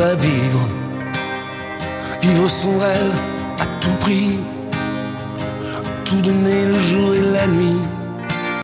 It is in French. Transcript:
pas vivre, vivre son rêve à tout prix, tout donner le jour et la nuit.